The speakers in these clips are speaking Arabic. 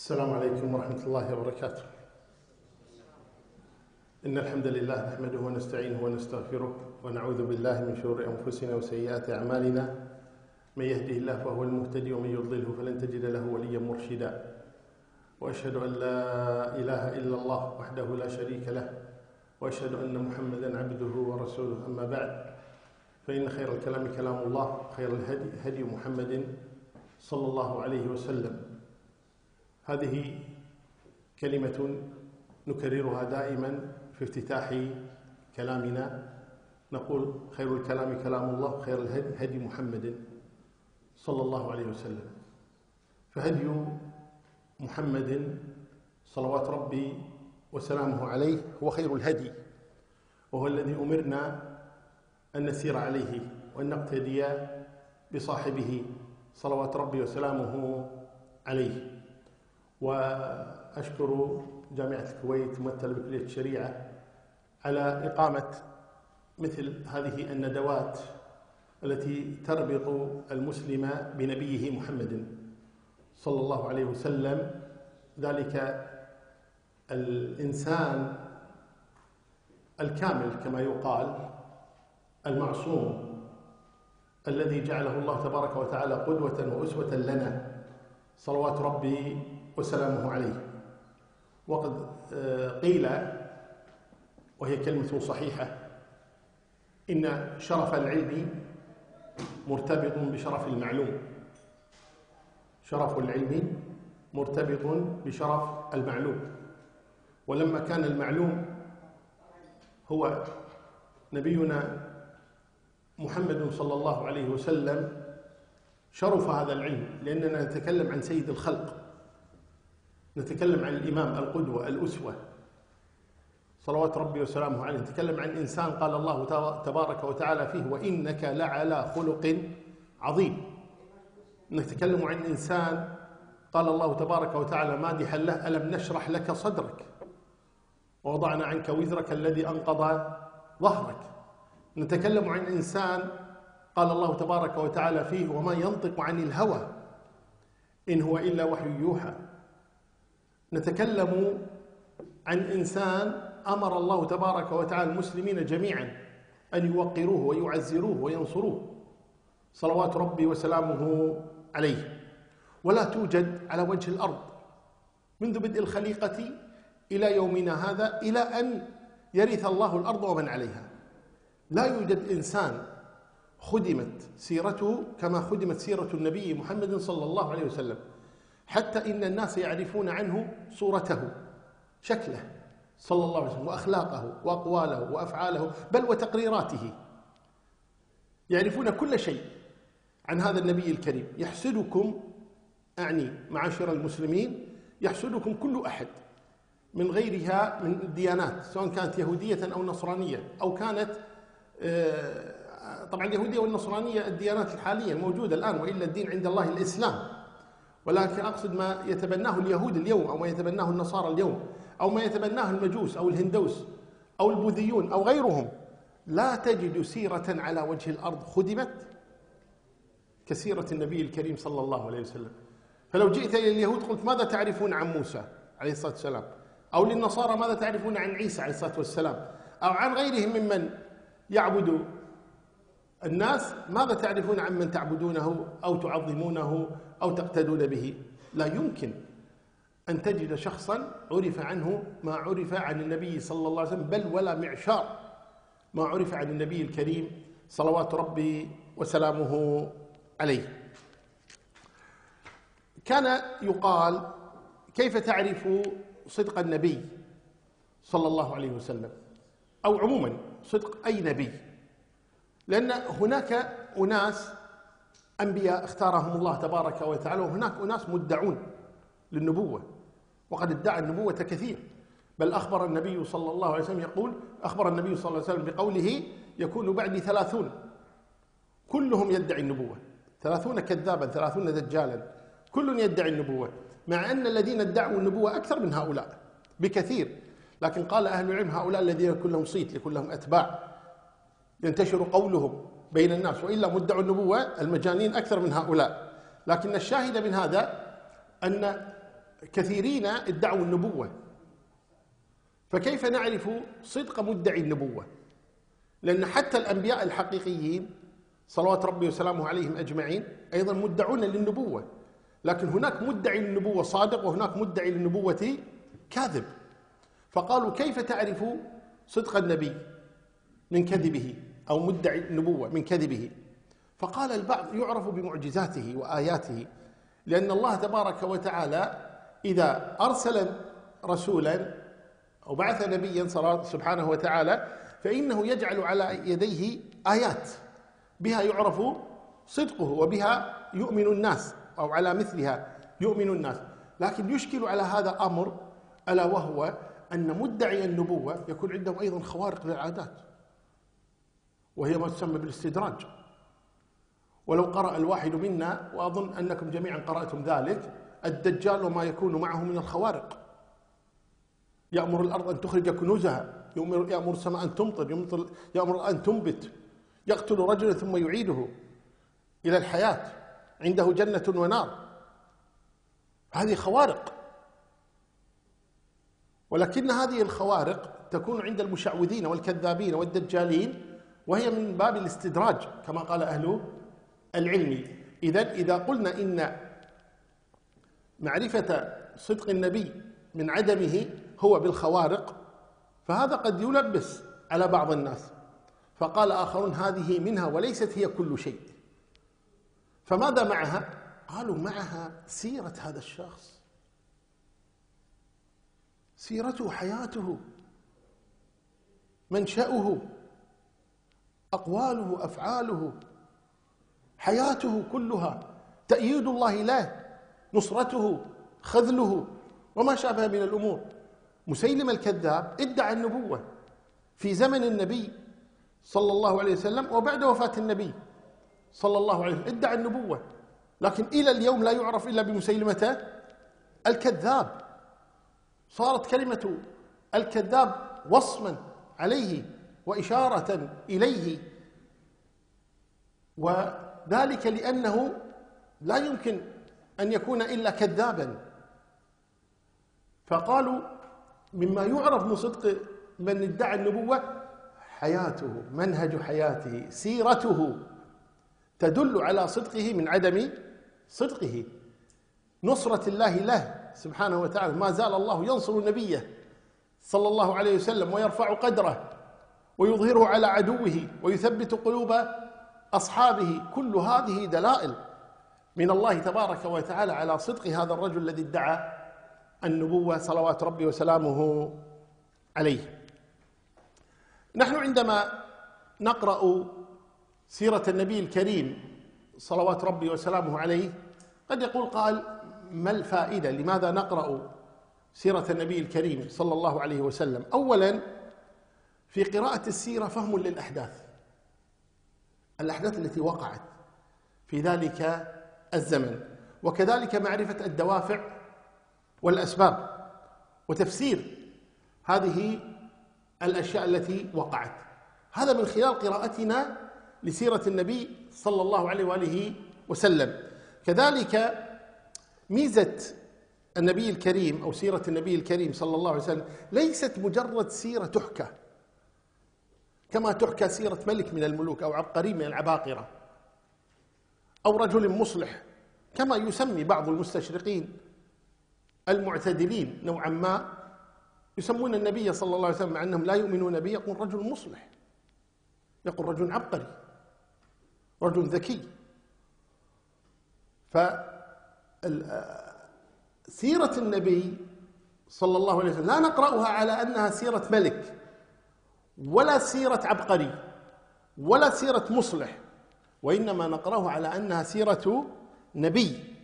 السلام عليكم ورحمة الله وبركاته. إن الحمد لله نحمده ونستعينه ونستغفره ونعوذ بالله من شرور أنفسنا وسيئات أعمالنا. من يهده الله فهو المهتدي ومن يضلله فلن تجد له وليا مرشدا. وأشهد أن لا إله إلا الله وحده لا شريك له، وأشهد أن محمدا عبده ورسوله. أما بعد، فإن خير الكلام كلام الله، خير الهدي هدي محمد صلى الله عليه وسلم. هذه كلمة نكررها دائما في افتتاح كلامنا، نقول خير الكلام كلام الله، خير الهدي هدي محمد صلى الله عليه وسلم. فهدي محمد صلوات ربي وسلامه عليه هو خير الهدي، وهو الذي أمرنا أن نسير عليه وأن نقتدي بصاحبه صلوات ربي وسلامه عليه. وأشكر جامعة الكويت ممثلة بكلية الشريعة على إقامة مثل هذه الندوات التي تربط المسلم بنبيه محمد صلى الله عليه وسلم، ذلك الإنسان الكامل كما يقال، المعصوم، الذي جعله الله تبارك وتعالى قدوة وأسوة لنا صلوات ربي وسلامه عليه. وقد قيل، وهي كلمة صحيحة، إن شرف العلم مرتبط بشرف المعلوم. شرف العلم مرتبط بشرف المعلوم. ولما كان المعلوم هو نبينا محمد صلى الله عليه وسلم، شرف هذا العلم، لأننا نتكلم عن سيد الخلق، نتكلم عن الإمام القدوة الأسوة صلوات ربي وسلامه عليه، نتكلم عن إنسان قال الله تبارك وتعالى فيه: وإنك لعلى خلق عظيم. نتكلم عن إنسان قال الله تبارك وتعالى مادحا له: ألم نشرح لك صدرك ووضعنا عنك وزرك الذي أنقض ظهرك. نتكلم عن إنسان قال الله تبارك وتعالى فيه: وما ينطق عن الهوى إن هو إلا وحي يوحى. نتكلم عن إنسان أمر الله تبارك وتعالى المسلمين جميعا أن يوقروه ويعزروه وينصروه صلوات ربي وسلامه عليه. ولا توجد على وجه الأرض منذ بدء الخليقة إلى يومنا هذا، إلى أن يرث الله الأرض ومن عليها، لا يوجد إنسان خدمت سيرته كما خدمت سيرة النبي محمد صلى الله عليه وسلم، حتى إن الناس يعرفون عنه صورته، شكله صلى الله عليه وسلم، وأخلاقه وأقواله وأفعاله، بل وتقريراته. يعرفون كل شيء عن هذا النبي الكريم. يحسدكم، أعني معاشر المسلمين، يحسدكم كل أحد من غيرها من الديانات، سواء كانت يهودية أو نصرانية، أو كانت طبعا اليهودية والنصرانية الديانات الحالية الموجودة الآن، وإلا الدين عند الله الإسلام. ولكن أقصد ما يتبناه اليهود اليوم، أو ما يتبناه النصارى اليوم، أو ما يتبناه المجوس أو الهندوس أو البوذيون أو غيرهم. لا تجد سيرة على وجه الأرض خدمت كسيرة النبي الكريم صلى الله عليه وسلم. فلو جئت إلى اليهود قلت: ماذا تعرفون عن موسى عليه الصلاة والسلام؟ أو للنصارى: ماذا تعرفون عن عيسى عليه الصلاة والسلام؟ أو عن غيرهم ممن يعبد الناس: ماذا تعرفون عن من تعبدونه أو تعظمونه أو تقتدون به؟ لا يمكن أن تجد شخصا عرف عنه ما عرف عن النبي صلى الله عليه وسلم، بل ولا معشار ما عرف عن النبي الكريم صلوات ربي وسلامه عليه. كان يقال: كيف تعرف صدق النبي صلى الله عليه وسلم، أو عموما صدق أي نبي؟ لأن هناك أناس أنبياء اختارهم الله تبارك وتعالى، وهناك أناس مدعون للنبوة، وقد ادعى النبوة كثير. بل أخبر النبي صلى الله عليه وسلم، أخبر النبي صلى الله عليه وسلم بقوله: يكون بعدي 30 كلهم يدعي النبوة، 30 كذابا 30 دجالا، كل يدعي النبوة، مع أن الذين ادعوا النبوة أكثر من هؤلاء بكثير. لكن قال أهل العلم: هؤلاء الذين يكون لهم صيت، يكون لهم أتباع، ينتشر قولهم بين الناس، وإلا مدعوا النبوة المجانين أكثر من هؤلاء. لكن الشاهد من هذا أن كثيرين ادعوا النبوة، فكيف نعرف صدق مدعي النبوة؟ لأن حتى الأنبياء الحقيقيين صلوات ربي وسلامه عليهم أجمعين أيضا مدعون للنبوة، لكن هناك مدعي للنبوة صادق وهناك مدعي للنبوة كاذب. فقالوا كيف تعرف صدق النبي من كذبه أو مدعي النبوة من كذبه؟ فقال البعض يعرف بمعجزاته وآياته، لأن الله تبارك وتعالى إذا أرسل رسولا أو بعث نبيا سبحانه وتعالى فإنه يجعل على يديه آيات بها يعرف صدقه وبها يؤمن الناس، أو على مثلها يؤمن الناس. لكن يشكل على هذا أمر، ألا وهو أن مدعي النبوة يكون عندهم أيضا خوارق للعادات، وهي ما تسمى بالاستدراج. ولو قرأ الواحد منا، وأظن أنكم جميعا قرأتم ذلك، الدجال وما يكون معه من الخوارق، يأمر الأرض أن تخرج كنوزها، يأمر السماء أن تمطر، يأمر أن تنبت، يقتل رجلا ثم يعيده إلى الحياة، عنده جنة ونار. هذه خوارق، ولكن هذه الخوارق تكون عند المشعوذين والكذابين والدجالين، وهي من باب الاستدراج كما قال أهل العلم. إذا قلنا إن معرفة صدق النبي من عدمه هو بالخوارق، فهذا قد يلبس على بعض الناس. فقال آخرون هذه منها وليست هي كل شيء. فماذا معها؟ قالوا معها سيرة هذا الشخص، سيرته، حياته، منشأه، أقواله، أفعاله، حياته كلها، تأييد الله له، نصرته، خذله، وما شابه من الأمور. مسيلمة الكذاب ادعى النبوة في زمن النبي صلى الله عليه وسلم وبعد وفاة النبي صلى الله عليه وسلم، ادعى النبوة، لكن إلى اليوم لا يعرف إلا بمسيلمة الكذاب. صارت كلمة الكذاب وصما عليه وإشارة إليه، وذلك لأنه لا يمكن أن يكون إلا كذابا. فقالوا مما يعرف من صدق من ادعى النبوة حياته، منهج حياته، سيرته تدل على صدقه من عدم صدقه، نصرة الله له سبحانه وتعالى. ما زال الله ينصر نبيه صلى الله عليه وسلم ويرفع قدره ويظهره على عدوه ويثبت قلوب أصحابه. كل هذه دلائل من الله تبارك وتعالى على صدق هذا الرجل الذي ادعى النبوة صلوات ربي وسلامه عليه. نحن عندما نقرأ سيرة النبي الكريم صلوات ربي وسلامه عليه قد يقول قال ما الفائدة؟ لماذا نقرأ سيرة النبي الكريم صلى الله عليه وسلم؟ أولا في قراءة السيرة فهم للأحداث، الأحداث التي وقعت في ذلك الزمن، وكذلك معرفة الدوافع والأسباب وتفسير هذه الأشياء التي وقعت. هذا من خلال قراءتنا لسيرة النبي صلى الله عليه وآله وسلم. كذلك ميزة النبي الكريم أو سيرة النبي الكريم صلى الله عليه وسلم ليست مجرد سيرة تحكى كما تحكى سيرة ملك من الملوك أو عبقري من العباقرة أو رجل مصلح كما يسمي بعض المستشرقين المعتدلين نوعا ما، يسمون النبي صلى الله عليه وسلم مع أنهم لا يؤمنون به، يقول رجل مصلح، يقول رجل عبقري، رجل ذكي. فسيرة النبي صلى الله عليه وسلم لا نقرأها على أنها سيرة ملك ولا سيرة عبقري ولا سيرة مصلح، وإنما نقرأها على أنها سيرة نبي.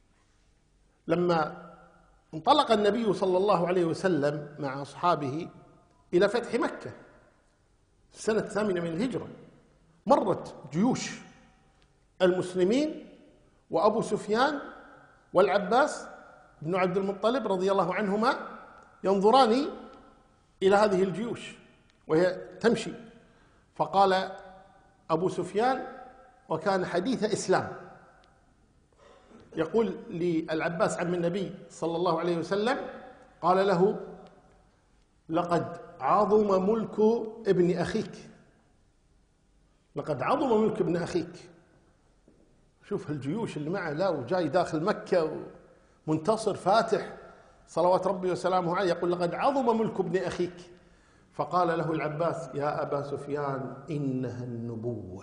لما انطلق النبي صلى الله عليه وسلم مع أصحابه إلى فتح مكة السنة 8 من الهجرة، مرت جيوش المسلمين وأبو سفيان والعباس بن عبد المطلب رضي الله عنهما ينظران إلى هذه الجيوش وهي تمشي. فقال أبو سفيان وكان حديث إسلام يقول للعباس عم النبي صلى الله عليه وسلم، قال له: لقد عظم ملك ابن أخيك، لقد عظم ملك ابن أخيك. شوف الجيوش اللي معه، لا وجاي داخل مكة منتصر فاتح صلوات ربي وسلامه عليه، يقول: لقد عظم ملك ابن أخيك. فقال له العباس: يا أبا سفيان، إنها النبوة،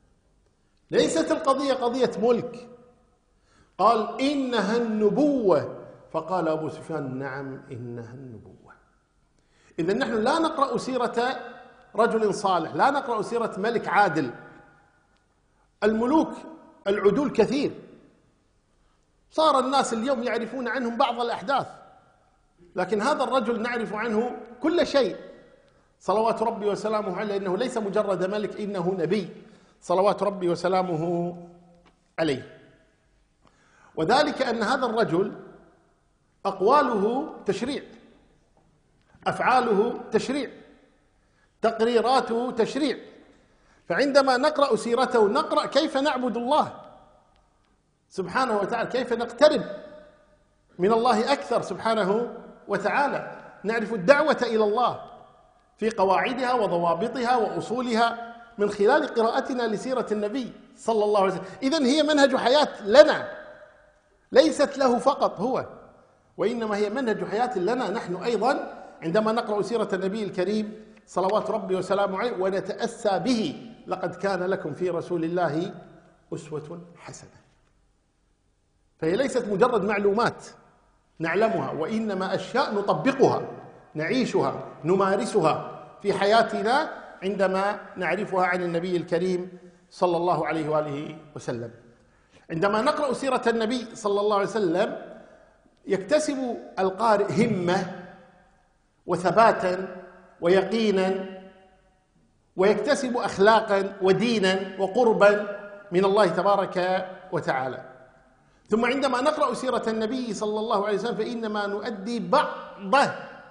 ليست القضية قضية ملك. قال: إنها النبوة. فقال أبو سفيان: نعم إنها النبوة. إذن نحن لا نقرأ سيرة رجل صالح، لا نقرأ سيرة ملك عادل. الملوك العدول كثير، صار الناس اليوم يعرفون عنهم بعض الأحداث، لكن هذا الرجل نعرف عنه كل شيء صلوات ربي وسلامه عليه، إنه ليس مجرد ملك، إنه نبي صلوات ربي وسلامه عليه. وذلك أن هذا الرجل أقواله تشريع، أفعاله تشريع، تقريراته تشريع. فعندما نقرأ سيرته نقرأ كيف نعبد الله سبحانه وتعالى، كيف نقترب من الله أكثر سبحانه وتعالى، نعرف الدعوة إلى الله في قواعدها وضوابطها وأصولها من خلال قراءتنا لسيرة النبي صلى الله عليه وسلم. إذن هي منهج حياة لنا، ليست له فقط هو، وإنما هي منهج حياة لنا نحن أيضا عندما نقرأ سيرة النبي الكريم صلوات ربي وسلامه عليه ونتأسى به. لقد كان لكم في رسول الله أسوة حسنة. فهي ليست مجرد معلومات نعلمها، وإنما أشياء نطبقها، نعيشها، نمارسها في حياتنا عندما نعرفها عن النبي الكريم صلى الله عليه وآله وسلم. عندما نقرأ سيرة النبي صلى الله عليه وسلم يكتسب القارئ همة وثباتا ويقينا، ويكتسب أخلاقا ودينا وقربا من الله تبارك وتعالى. ثم عندما نقرأ سيرة النبي صلى الله عليه وسلم فإنما نؤدي بعضه،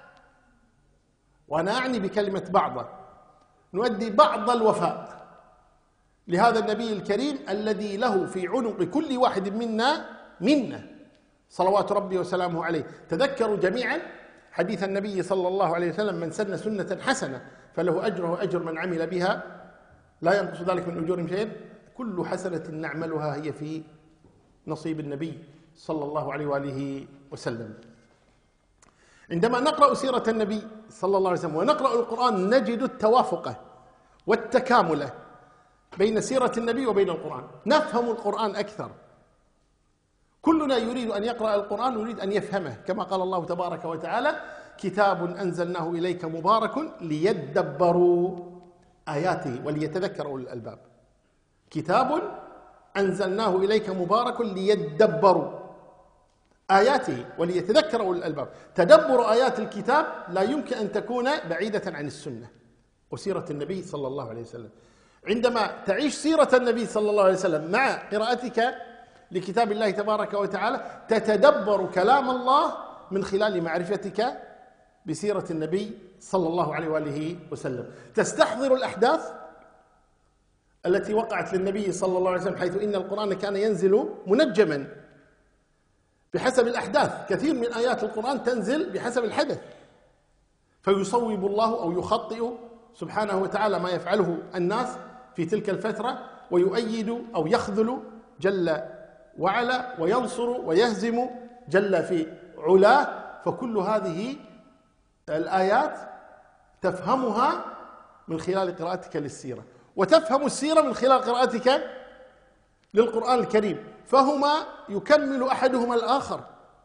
وأنا أعني بكلمة بعضه، نؤدي بعض الوفاء لهذا النبي الكريم الذي له في عنق كل واحد منا صلوات ربي وسلامه عليه. تذكروا جميعا حديث النبي صلى الله عليه وسلم: من سن سنة حسنة فله أجره وأجر من عمل بها لا ينقص ذلك من أجورهم شيئا، كل حسنة نعملها هي في نصيب النبي صلى الله عليه وآله وسلم. عندما نقرأ سيرة النبي صلى الله عليه وسلم ونقرأ القرآن نجد التوافق والتكامل بين سيرة النبي وبين القرآن، نفهم القرآن أكثر. كلنا يريد أن يقرأ القرآن ويريد أن يفهمه، كما قال الله تبارك وتعالى: كتاب أنزلناه إليك مبارك ليدبروا آياته وليتذكر أولو الألباب. كتاب أنزلناه إليك مبارك ليدبروا آياته وليتذكر أولو الألباب. تدبر آيات الكتاب لا يمكن أن تكون بعيدة عن السنة وسيرة النبي صلى الله عليه وسلم. عندما تعيش سيرة النبي صلى الله عليه وسلم مع قراءتك لكتاب الله تبارك وتعالى تتدبر كلام الله من خلال معرفتك بسيرة النبي صلى الله عليه وآله وسلم. تستحضر الأحداث التي وقعت للنبي صلى الله عليه وسلم، حيث إن القرآن كان ينزل منجما بحسب الأحداث. كثير من آيات القرآن تنزل بحسب الحدث، فيصوب الله أو يخطئ سبحانه وتعالى ما يفعله الناس في تلك الفترة، ويؤيد أو يخذل جل وعلا، وينصر ويهزم جل في علاه. فكل هذه الآيات تفهمها من خلال قراءتك للسيرة، وتفهم السيرة من خلال قراءتك للقرآن الكريم، فهما يكمل أحدهما الآخر.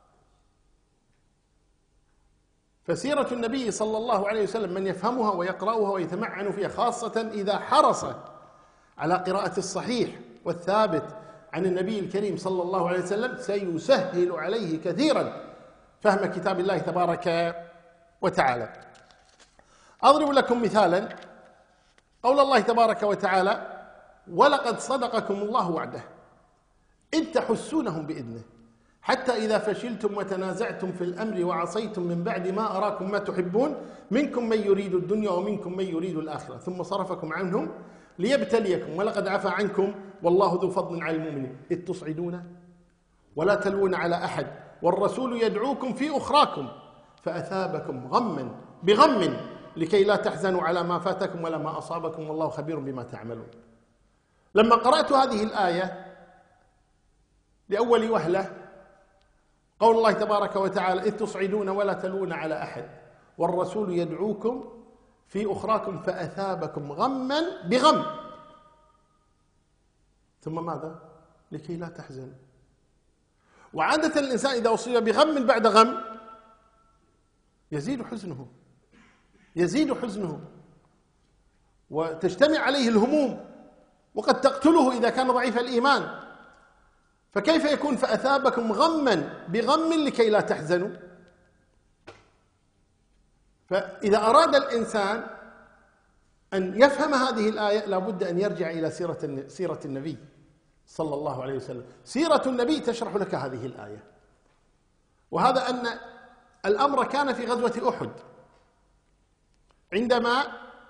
فسيرة النبي صلى الله عليه وسلم من يفهمها ويقرأها ويتمعن فيها، خاصة إذا حرص على قراءة الصحيح والثابت عن النبي الكريم صلى الله عليه وسلم، سيسهل عليه كثيرا فهم كتاب الله تبارك وتعالى. أضرب لكم مثالا، قول الله تبارك وتعالى: ولقد صدقكم الله وعده إذ تحسونهم بإذنه حتى إذا فشلتم وتنازعتم في الأمر وعصيتم من بعد ما أراكم ما تحبون منكم من يريد الدنيا ومنكم من يريد الآخرة ثم صرفكم عنهم ليبتليكم ولقد عفا عنكم والله ذو فضل على المؤمنين إذ تصعدون ولا تلوون على أحد والرسول يدعوكم في أخراكم فأثابكم غما بغم لكي لا تحزنوا على ما فاتكم ولا ما أصابكم والله خبير بما تعملون. لما قرأت هذه الآية لأول وهلة قول الله تبارك وتعالى إذ تصعدون ولا تلوون على أحد والرسول يدعوكم في أخراكم فأثابكم غما بغم ثم ماذا؟ لكي لا تحزنوا. وعادة الإنسان إذا أصيب بغم بعد غم يزيد حزنه وتجتمع عليه الهموم وقد تقتله إذا كان ضعيف الإيمان. فكيف يكون فأثابكم غما بغم لكي لا تحزنوا؟ فإذا أراد الإنسان أن يفهم هذه الآية لابد أن يرجع إلى سيرة النبي صلى الله عليه وسلم. سيرة النبي تشرح لك هذه الآية. وهذا أن الأمر كان في غزوة أحد عندما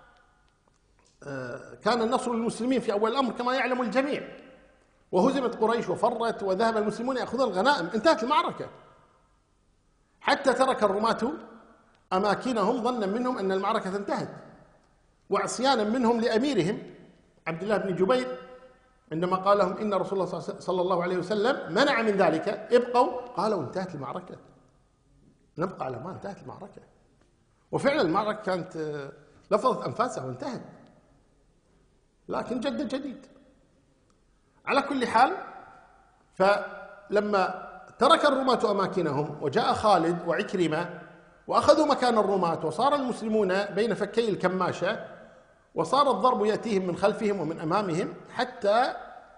كان النصر للمسلمين في أول الأمر كما يعلم الجميع، وهزمت قريش وفرت وذهب المسلمون يأخذون الغنائم، انتهت المعركة حتى ترك الرماة أماكنهم ظنا منهم أن المعركة انتهت، وعصيانا منهم لأميرهم عبد الله بن جبير عندما قال لهم إن رسول الله صلى الله عليه وسلم منع من ذلك ابقوا، قالوا انتهت المعركة، نبقى على ما انتهت المعركة. وفعلا المعركة كانت لفظت أنفاسها وانتهت، لكن جديد. على كل حال، فلما ترك الرماة أماكنهم وجاء خالد وعكرمة وأخذوا مكان الرماة وصار المسلمون بين فكي الكماشة وصار الضرب يأتيهم من خلفهم ومن أمامهم حتى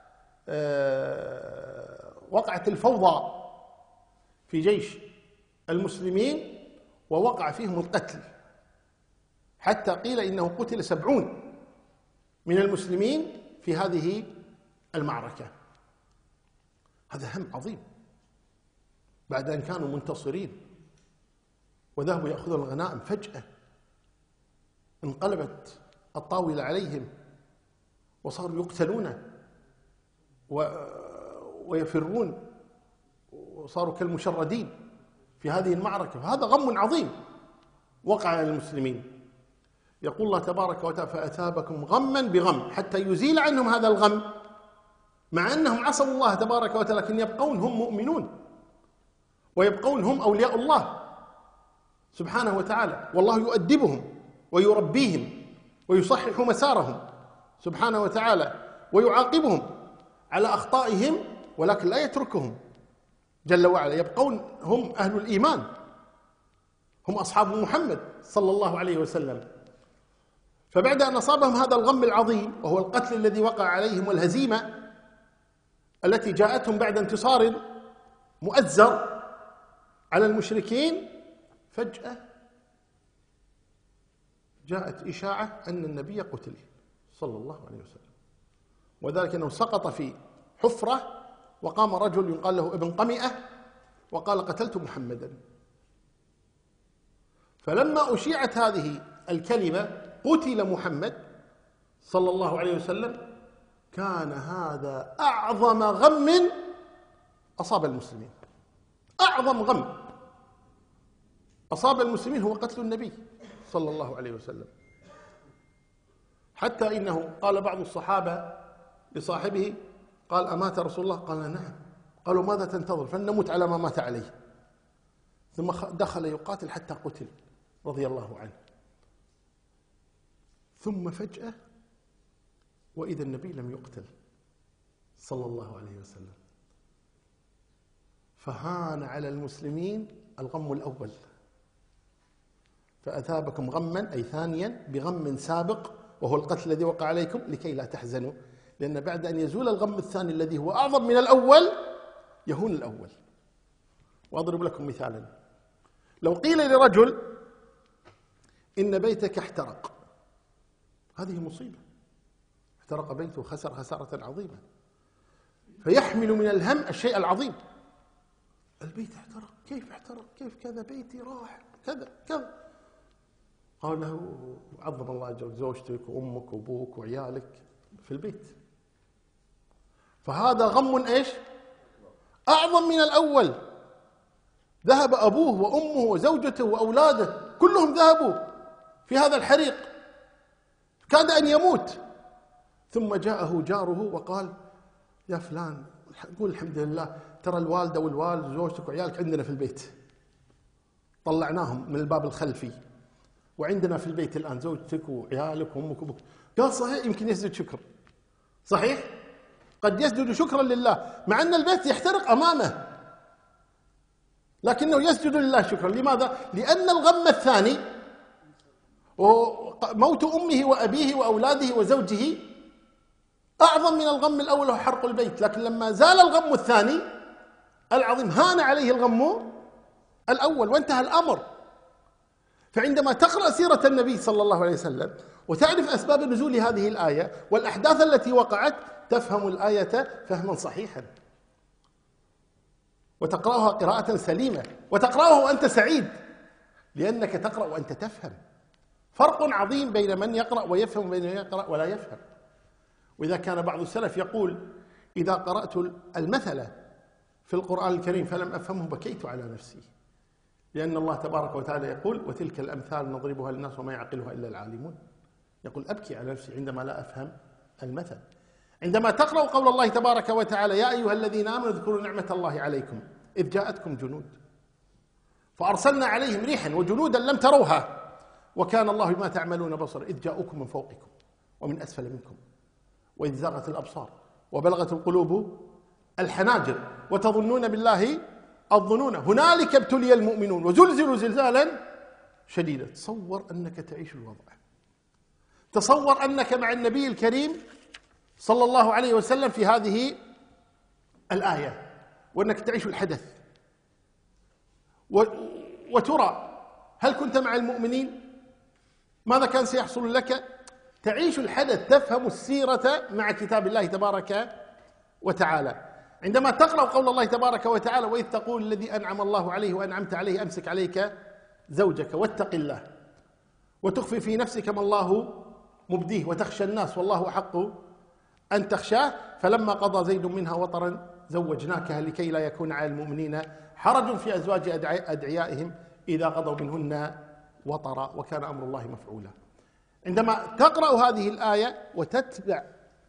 وقعت الفوضى في جيش المسلمين ووقع فيهم القتل، حتى قيل إنه قتل 70 من المسلمين في هذه المعركة. هذا هم عظيم بعد أن كانوا منتصرين وذهبوا يأخذون الغنائم، فجأة انقلبت الطاولة عليهم وصاروا يقتلون ويفرون وصاروا كالمشردين في هذه المعركة. فهذا غم عظيم وقع على المسلمين. يقول الله تبارك وتعالى فأثابكم غما بغم حتى يزيل عنهم هذا الغم، مع أنهم عصوا الله تبارك وتعالى لكن يبقون هم مؤمنون ويبقون هم أولياء الله سبحانه وتعالى، والله يؤدبهم ويربيهم ويصحح مسارهم سبحانه وتعالى ويعاقبهم على أخطائهم، ولكن لا يتركهم جل وعلا، يبقون هم أهل الإيمان، هم أصحاب محمد صلى الله عليه وسلم. فبعد أن أصابهم هذا الغم العظيم وهو القتل الذي وقع عليهم والهزيمة التي جاءتهم بعد انتصار مؤزر على المشركين، فجأة جاءت إشاعة أن النبي قتل صلى الله عليه وسلم، وذلك أنه سقط في حفرة وقام رجل يقال له ابن قمئة وقال قتلت محمدا. فلما أشيعت هذه الكلمة قتل محمد صلى الله عليه وسلم، كان هذا أعظم غم أصاب المسلمين. أعظم غم أصاب المسلمين هو قتل النبي صلى الله عليه وسلم، حتى إنه قال بعض الصحابة لصاحبه قال أمات رسول الله؟ قال نعم. قالوا ماذا تنتظر؟ فلنمت على ما مات عليه. ثم دخل يقاتل حتى قتل رضي الله عنه. ثم فجأة وإذا النبي لم يقتل صلى الله عليه وسلم، فهان على المسلمين الغم الأول. فأثابكم غما أي ثانيا بغم سابق وهو القتل الذي وقع عليكم لكي لا تحزنوا، لأن بعد أن يزول الغم الثاني الذي هو أعظم من الأول يهون الأول. وأضرب لكم مثالا، لو قيل لرجل إن بيتك احترق، هذه مصيبة، احترق بيته خسر خسارة عظيمة، فيحمل من الهم الشيء العظيم. البيت احترق، كيف احترق؟ كيف كذا؟ بيتي راح كذا كذا. قال له عظم الله أجرك زوجتك وأمك وأبوك وعيالك في البيت. فهذا غم إيش؟ أعظم من الأول. ذهب أبوه وأمه وزوجته وأولاده كلهم ذهبوا في هذا الحريق، كاد أن يموت. ثم جاءه جاره وقال: يا فلان، قول الحمد لله، ترى الوالدة والوالد وزوجتك وعيالك عندنا في البيت، طلعناهم من الباب الخلفي وعندنا في البيت الآن زوجتك وعيالك وأمك وأبوك. قال: صحيح، يمكن يسجد شكر، صحيح، قد يسجد شكرا لله مع أن البيت يحترق أمامه، لكنه يسجد لله شكرا. لماذا؟ لأن الغم الثاني موت أمه وأبيه وأولاده وزوجه أعظم من الغم الأول وهو حرق البيت. لكن لما زال الغم الثاني العظيم هان عليه الغم الأول وانتهى الأمر. فعندما تقرأ سيرة النبي صلى الله عليه وسلم وتعرف أسباب نزول هذه الآية والأحداث التي وقعت، تفهم الآية فهما صحيحا، وتقرأها قراءة سليمة، وتقرأها وأنت سعيد لأنك تقرأ وأنت تفهم. فرق عظيم بين من يقرأ ويفهم وبين من يقرأ ولا يفهم. وإذا كان بعض السلف يقول: إذا قرأت المثل في القرآن الكريم فلم أفهمه بكيت على نفسي، لأن الله تبارك وتعالى يقول: وتلك الأمثال نضربها للناس وما يعقلها إلا العالمون. يقول: أبكي على نفسي عندما لا أفهم المثل. عندما تقرأ قول الله تبارك وتعالى: يا أيها الذين آمنوا اذكروا نعمة الله عليكم إذ جاءتكم جنود فأرسلنا عليهم ريحا وجنودا لم تروها وكان الله بما تعملون بصرا إذ جاءوكم من فوقكم ومن أسفل منكم وإذ زاغت الأبصار وبلغت القلوب الحناجر وتظنون بالله الظنون هنالك ابتلي المؤمنون وزلزلوا زلزالا شديدا. تصور أنك تعيش الوضع، تصور أنك مع النبي الكريم صلى الله عليه وسلم في هذه الآية، وأنك تعيش الحدث، وترى هل كنت مع المؤمنين؟ ماذا كان سيحصل لك؟ تعيش الحدث، تفهم السيرة مع كتاب الله تبارك وتعالى. عندما تقرأ قول الله تبارك وتعالى: وإذ تقول الذي أنعم الله عليه وأنعمت عليه أمسك عليك زوجك واتق الله وتخفي في نفسك ما الله مبديه وتخشى الناس والله أحق أن تخشاه فلما قضى زيد منها وطرا زوجناكها لكي لا يكون على المؤمنين حرج في أزواج أدعيائهم إذا قضوا منهن وطرا وكان أمر الله مفعولا. عندما تقرأ هذه الآية وتتبع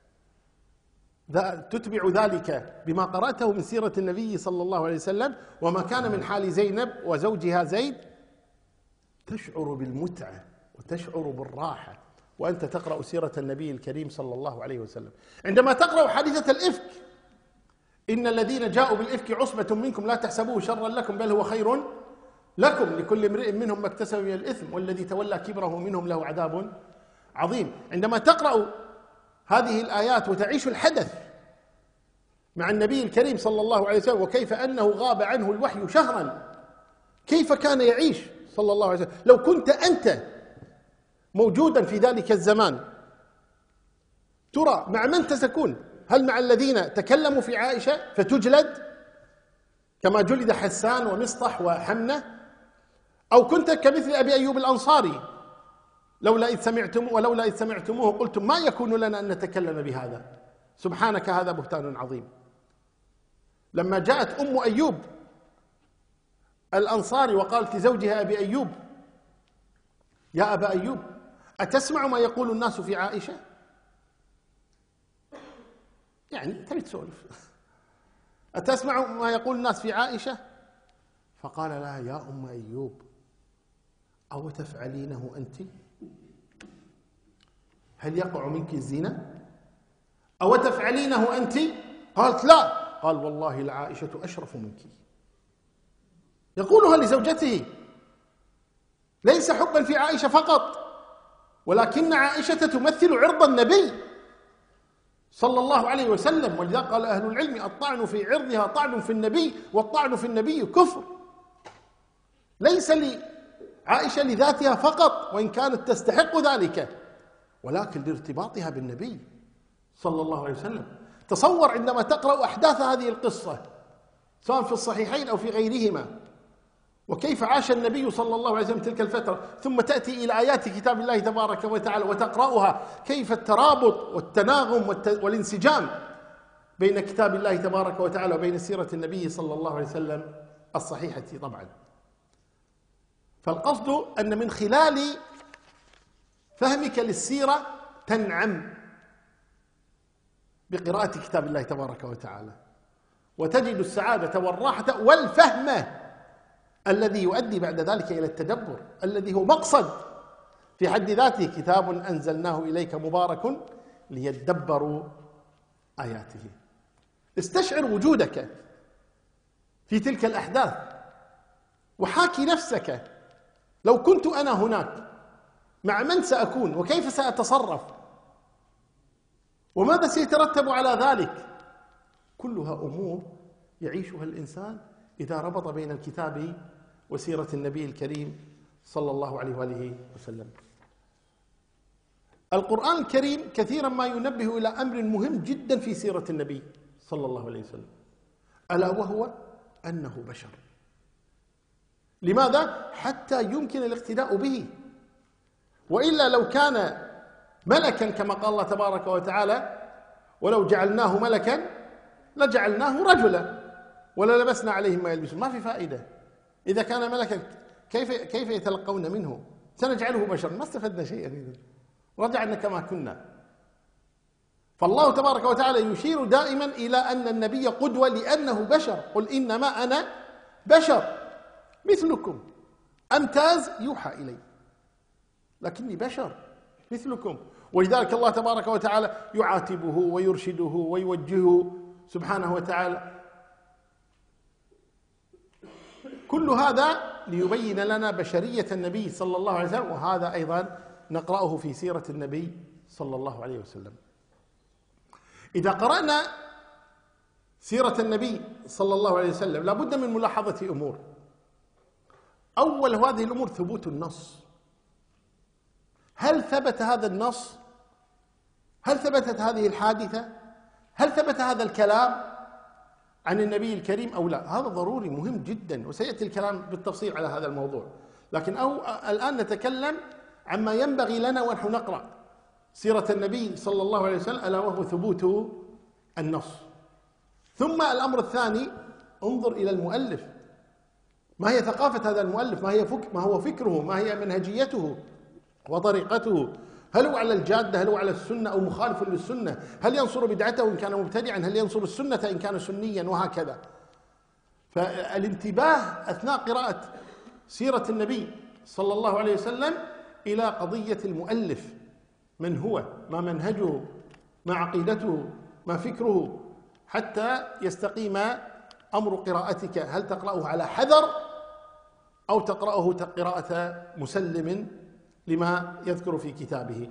ذلك بما قرأته من سيرة النبي صلى الله عليه وسلم وما كان من حال زينب وزوجها زيد، تشعر بالمتعة وتشعر بالراحة وأنت تقرأ سيرة النبي الكريم صلى الله عليه وسلم. عندما تقرأ حادثة الإفك: إن الذين جاءوا بالإفك عصبة منكم لا تحسبوه شرا لكم بل هو خير لكم لكل امرئ منهم ما اكتسب من الإثم والذي تولى كبره منهم له عذاب عظيم. عندما تقرأ هذه الآيات وتعيش الحدث مع النبي الكريم صلى الله عليه وسلم وكيف أنه غاب عنه الوحي شهرا، كيف كان يعيش صلى الله عليه وسلم. لو كنت أنت موجودا في ذلك الزمان ترى مع من تكون؟ هل مع الذين تكلموا في عائشة فتجلد كما جلد حسان ومصطح وحمنة، أو كنت كمثل أبي أيوب الأنصاري ولولا إذ سمعتموه قلتم ما يكون لنا أن نتكلم بهذا سبحانك هذا بهتان عظيم. لما جاءت أم أيوب الأنصاري وقالت لزوجها أبي أيوب: يا أبا أيوب أتسمع ما يقول الناس في عائشة؟ يعني تريد تسولف، أتسمع ما يقول الناس في عائشة؟ فقال لها: يا أم أيوب أو تفعلينه أنت؟ هل يقع منك الزنا؟ أو تفعلينه أنت؟ قالت: لا. قال: والله لعائشة أشرف منك. يقولها لزوجته، ليس حبا في عائشة فقط، ولكن عائشة تمثل عرض النبي صلى الله عليه وسلم. ولذا قال أهل العلم: الطعن في عرضها طعن في النبي والطعن في النبي كفر. ليس لعائشة لذاتها فقط وإن كانت تستحق ذلك، ولكن لارتباطها بالنبي صلى الله عليه وسلم. تصور عندما تقرأ أحداث هذه القصة سواء في الصحيحين أو في غيرهما وكيف عاش النبي صلى الله عليه وسلم تلك الفترة، ثم تأتي إلى آيات كتاب الله تبارك وتعالى وتقرأها، كيف الترابط والتناغم والانسجام بين كتاب الله تبارك وتعالى وبين سيرة النبي صلى الله عليه وسلم الصحيحة طبعا. فالقصد أن من خلال فهمك للسيرة تنعم بقراءة كتاب الله تبارك وتعالى، وتجد السعادة والراحة والفهم الذي يؤدي بعد ذلك إلى التدبر، الذي هو مقصد في حد ذاته. كتاب أنزلناه إليك مبارك ليدبروا آياته. استشعر وجودك في تلك الأحداث، وحاكي نفسك: لو كنت أنا هناك مع من سأكون، وكيف سأتصرف، وماذا سيترتب على ذلك. كلها أمور يعيشها الإنسان إذا ربط بين الكتاب وسيرة النبي الكريم صلى الله عليه وآله وسلم. القرآن الكريم كثيرا ما ينبه إلى أمر مهم جدا في سيرة النبي صلى الله عليه وسلم، ألا وهو أنه بشر. لماذا؟ حتى يمكن الاقتداء به، وإلا لو كان ملكا كما قال الله تبارك وتعالى: ولو جعلناه ملكا لجعلناه رجلا وللبسنا عليهم ما يلبسون. ما في فائدة. إذا كان ملكا كيف يتلقون منه؟ سنجعله بشرا، ما استفدنا شيئا، رجعنا كما كنا. فالله تبارك وتعالى يشير دائما إلى أن النبي قدوة لأنه بشر. قل إنما أنا بشر مثلكم أمتاز يوحى إلي، لكني بشر مثلكم. ولذلك الله تبارك وتعالى يعاتبه ويرشده ويوجهه سبحانه وتعالى. كل هذا ليبين لنا بشرية النبي صلى الله عليه وسلم، وهذا أيضا نقرأه في سيرة النبي صلى الله عليه وسلم. إذا قرأنا سيرة النبي صلى الله عليه وسلم لابد من ملاحظة أمور. أول هذه الأمور ثبوت النص. هل ثبت هذا النص؟ هل ثبتت هذه الحادثة؟ هل ثبت هذا الكلام عن النبي الكريم أو لا؟ هذا ضروري مهم جدا، وسيأتي الكلام بالتفصيل على هذا الموضوع. لكن الآن نتكلم عما ينبغي لنا ونحن نقرأ سيرة النبي صلى الله عليه وسلم، ألا وهو ثبوت النص. ثم الأمر الثاني: انظر إلى المؤلف. ما هي ثقافة هذا المؤلف؟ ما هو فكره؟ ما هي منهجيته وطريقته؟ هل هو على الجادة؟ هل هو على السنة أو مخالف للسنة؟ هل ينصر بدعته إن كان مبتدعا؟ هل ينصر السنة إن كان سنيا؟ وهكذا. فالانتباه أثناء قراءة سيرة النبي صلى الله عليه وسلم إلى قضية المؤلف، من هو، ما منهجه، ما عقيدته، ما فكره، حتى يستقيم أمر قراءتك. هل تقرأه على حذر أو تقرأه قراءة مسلم لما يذكر في كتابه.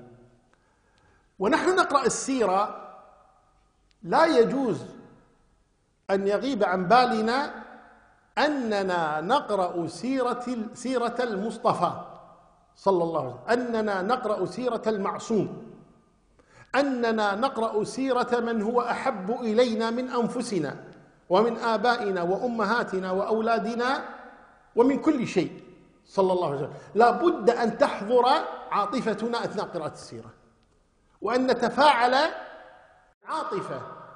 ونحن نقرأ السيرة لا يجوز أن يغيب عن بالنا أننا نقرأ سيرة المصطفى صلى الله عليه وسلم، أننا نقرأ سيرة المعصوم، أننا نقرأ سيرة من هو أحب إلينا من أنفسنا ومن آبائنا وأمهاتنا وأولادنا ومن كل شيء صلى الله عليه وسلم. لا بد أن تحضر عاطفتنا أثناء قراءة السيرة، وأن نتفاعل عاطفة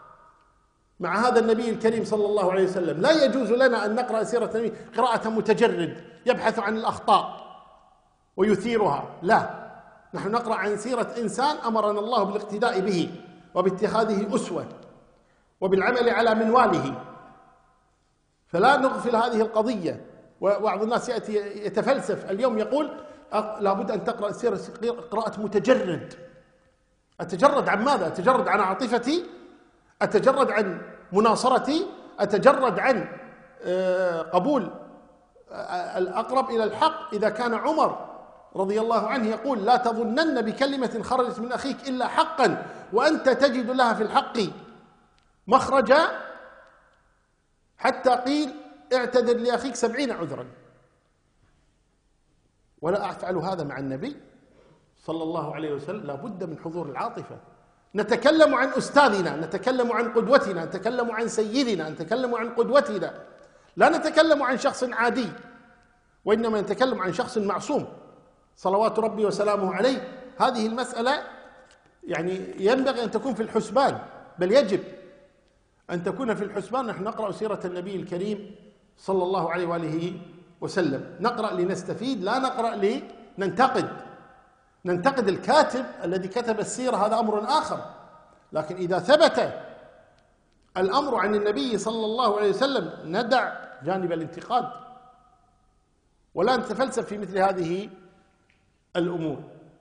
مع هذا النبي الكريم صلى الله عليه وسلم. لا يجوز لنا أن نقرأ سيرة النبي قراءة متجرد يبحث عن الأخطاء ويثيرها، لا، نحن نقرأ عن سيرة إنسان أمرنا الله بالاقتداء به وباتخاذه أسوة وبالعمل على منواله. فلا نغفل هذه القضية. وبعض الناس يأتي يتفلسف اليوم يقول لابد أن تقرأ السيرة قراءة متجرد. أتجرد عن ماذا؟ أتجرد عن عاطفتي؟ أتجرد عن مناصرتي؟ أتجرد عن قبول الأقرب إلى الحق؟ إذا كان عمر رضي الله عنه يقول لا تظنن بكلمة خرجت من أخيك إلا حقا وأنت تجد لها في الحق مخرجا، حتى قيل اعتذر لأخيك 70 عذرا. ولا أفعل هذا مع النبي صلى الله عليه وسلم. لا بد من حضور العاطفة. نتكلم عن أستاذنا، نتكلم عن قدوتنا، نتكلم عن سيدنا، نتكلم عن قدوتنا، لا نتكلم عن شخص عادي، وإنما نتكلم عن شخص معصوم صلوات ربي وسلامه عليه. هذه المسألة يعني ينبغي أن تكون في الحسبان، بل يجب أن تكون في الحسبان. نحن نقرأ سيرة النبي الكريم صلى الله عليه وآله وسلم، نقرأ لنستفيد، لا نقرأ ننتقد الكاتب الذي كتب السيرة، هذا أمر آخر. لكن إذا ثبت الأمر عن النبي صلى الله عليه وسلم ندع جانب الانتقاد ولا نتفلسف في مثل هذه الأمور.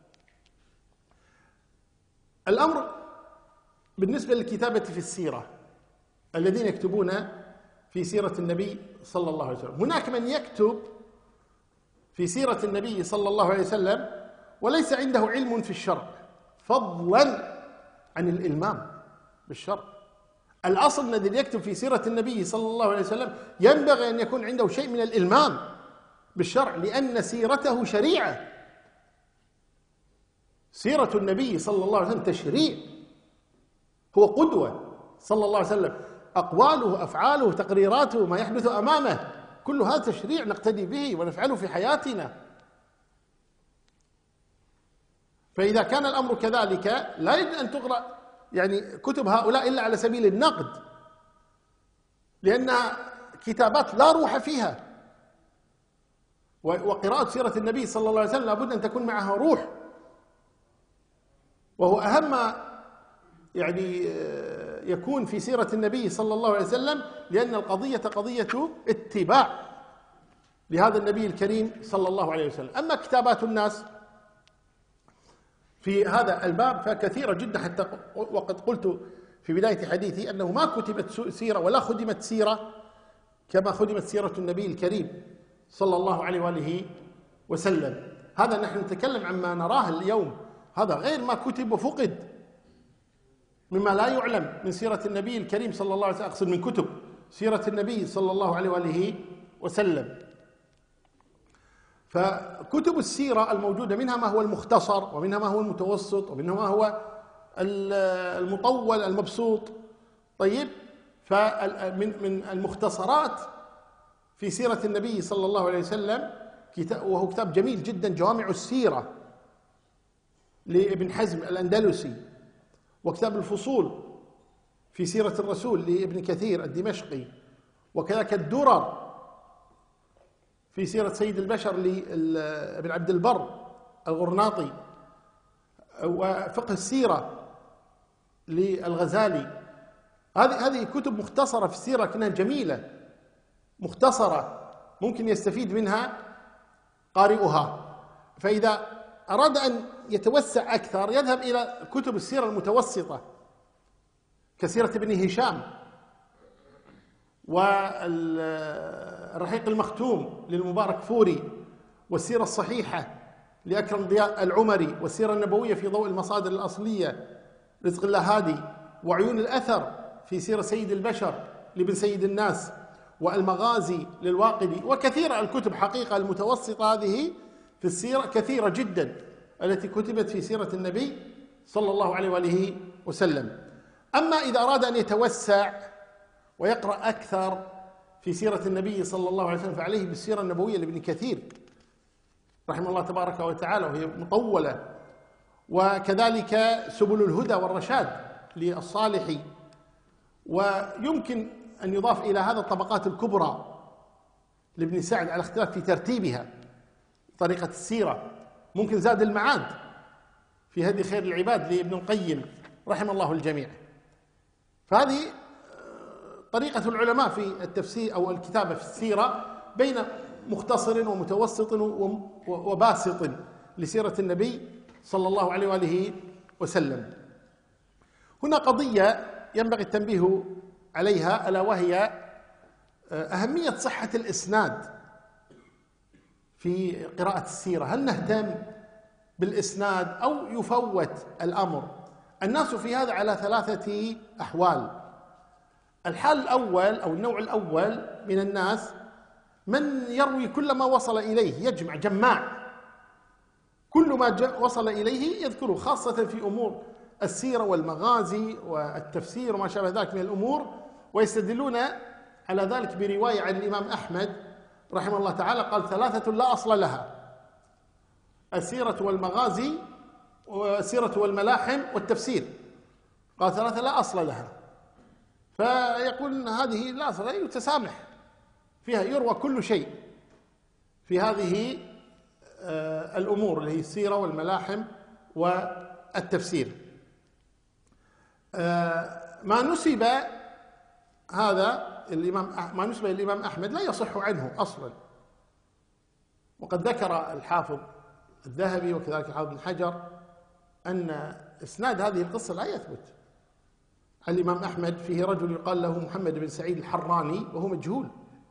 الأمر بالنسبة للكتابة في السيرة، الذين يكتبون في سيرة النبي صلى الله عليه وسلم، هناك من يكتب في سيرة النبي صلى الله عليه وسلم وليس عنده علم في الشرع، فضلا عن الإلمام بالشرع. الأصل الذي يكتب في سيرة النبي صلى الله عليه وسلم ينبغي أن يكون عنده شيء من الإلمام بالشرع، لأن سيرته شريعة. سيرة النبي صلى الله عليه وسلم تشريع، هو قدوة صلى الله عليه وسلم، أقواله، أفعاله، تقريراته، ما يحدث أمامه، كل هذا تشريع نقتدي به ونفعله في حياتنا. فإذا كان الأمر كذلك لا يجب أن تقرأ يعني كتب هؤلاء إلا على سبيل النقد، لأنها كتابات لا روح فيها. وقراءة سيرة النبي صلى الله عليه وسلم لابد أن تكون معها روح، وهو أهم ما يعني يكون في سيرة النبي صلى الله عليه وسلم، لأن القضية قضية اتباع لهذا النبي الكريم صلى الله عليه وسلم. أما كتابات الناس في هذا الباب فكثيرة جدا، حتى وقد قلت في بداية حديثي أنه ما كتبت سيرة ولا خدمت سيرة كما خدمت سيرة النبي الكريم صلى الله عليه وآله وسلم. هذا نحن نتكلم عما نراه اليوم، هذا غير ما كتب وفقد مما لا يعلم من سيرة النبي الكريم صلى الله عليه وسلم، أقصد من كتب سيرة النبي صلى الله عليه وآله وسلم. فكتب السيرة الموجودة منها ما هو المختصر، ومنها ما هو المتوسط، ومنها ما هو المطول المبسوط. طيب، فمن المختصرات في سيرة النبي صلى الله عليه وسلم وهو كتاب جميل جدا، جوامع السيرة لابن حزم الأندلسي، وكتاب الفصول في سيرة الرسول لابن كثير الدمشقي، وكذلك الدرر في سيرة سيد البشر لابن عبد البر الغرناطي، وفقه السيرة للغزالي. هذه كتب مختصرة في السيرة لكنها جميلة مختصرة، ممكن يستفيد منها قارئها. فإذا أراد أن يتوسع أكثر يذهب إلى كتب السيرة المتوسطة كسيرة ابن هشام، والرحيق المختوم للمبارك فوري، والسيرة الصحيحة لأكرم ضياء العمري، والسيرة النبوية في ضوء المصادر الأصلية رزق الله هادي، وعيون الأثر في سيرة سيد البشر لابن سيد الناس، والمغازي للواقدي. وكثيرة الكتب حقيقة المتوسطة هذه في السيرة كثيرة جدا التي كتبت في سيرة النبي صلى الله عليه وآله وسلم. أما إذا أراد أن يتوسع ويقرأ أكثر في سيرة النبي صلى الله عليه وسلم فعليه بالسيرة النبوية لابن كثير رحمه الله تبارك وتعالى، وهي مطولة. وكذلك سبل الهدى والرشاد للصالحي. ويمكن أن يضاف إلى هذا الطبقات الكبرى لابن سعد على اختلاف في ترتيبها طريقة السيرة. ممكن زاد المعاد في هدي خير العباد لابن القيم رحم الله الجميع. فهذه طريقة العلماء في التفسير أو الكتابة في السيرة بين مختصر ومتوسط وباسط لسيرة النبي صلى الله عليه وآله وسلم. هنا قضية ينبغي التنبيه عليها، ألا وهي أهمية صحة الإسناد في قراءة السيرة. هل نهتم بالإسناد أو يفوت الأمر؟ الناس في هذا على ثلاثة أحوال. الحال الأول أو النوع الأول من الناس من يروي كل ما وصل إليه، يجمع جماع، كل ما وصل إليه يذكره، خاصة في أمور السيرة والمغازي والتفسير وما شابه ذلك من الأمور. ويستدلون على ذلك برواية عن الإمام أحمد رحمه الله تعالى قال: ثلاثة لا أصل لها: السيرة والمغازي والسيرة والملاحم والتفسير. قال ثلاثة لا أصل لها. فيقول أن هذه لا يتسامح فيها، يروى كل شيء في هذه الأمور اللي هي السيرة والملاحم والتفسير. ما نسب للإمام أحمد لا يصح عنه أصلا، وقد ذكر الحافظ الذهبي وكذلك الحافظ بن حجر أن إسناد هذه القصة لا يثبت عن الإمام أحمد. فيه رجل يقال له محمد بن سعيد الحراني وهو مجهول،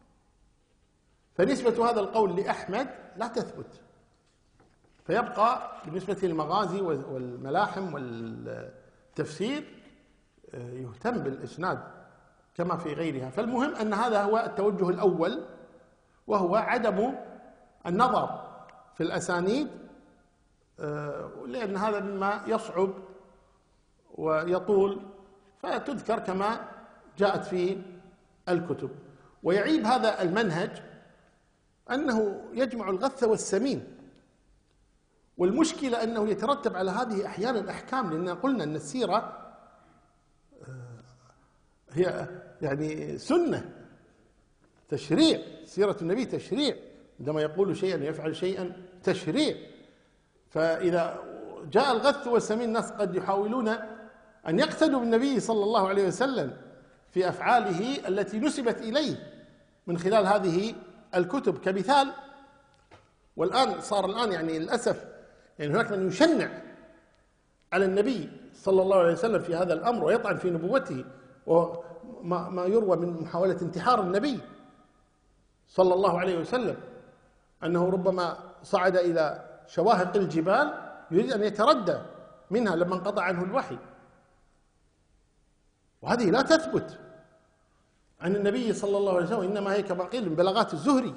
فنسبة هذا القول لأحمد لا تثبت، فيبقى بالنسبة للمغازي والملاحم والتفسير يهتم بالإسناد كما في غيرها. فالمهم أن هذا هو التوجه الأول، وهو عدم النظر في الأسانيد، لأن هذا مما يصعب ويطول، فتذكر كما جاءت في الكتب. ويعيب هذا المنهج أنه يجمع الغث والسمين، والمشكلة أنه يترتب على هذه أحيانا أحكام، لأن قلنا أن السيرة هي يعني سنة، تشريع، سيرة النبي تشريع، عندما يقول شيئا يفعل شيئا تشريع. فإذا جاء الغث والسمين الناس قد يحاولون أن يقتدوا بالنبي صلى الله عليه وسلم في أفعاله التي نسبت إليه من خلال هذه الكتب كمثال. والآن صار يعني للأسف يعني هناك من يشنع على النبي صلى الله عليه وسلم في هذا الأمر ويطعن في نبوته، وما يروى من محاولة انتحار النبي صلى الله عليه وسلم أنه ربما صعد إلى شواهق الجبال يريد أن يتردى منها لما انقطع عنه الوحي، وهذه لا تثبت عن النبي صلى الله عليه وسلم، إنما هي كما قيل من بلاغات الزهري،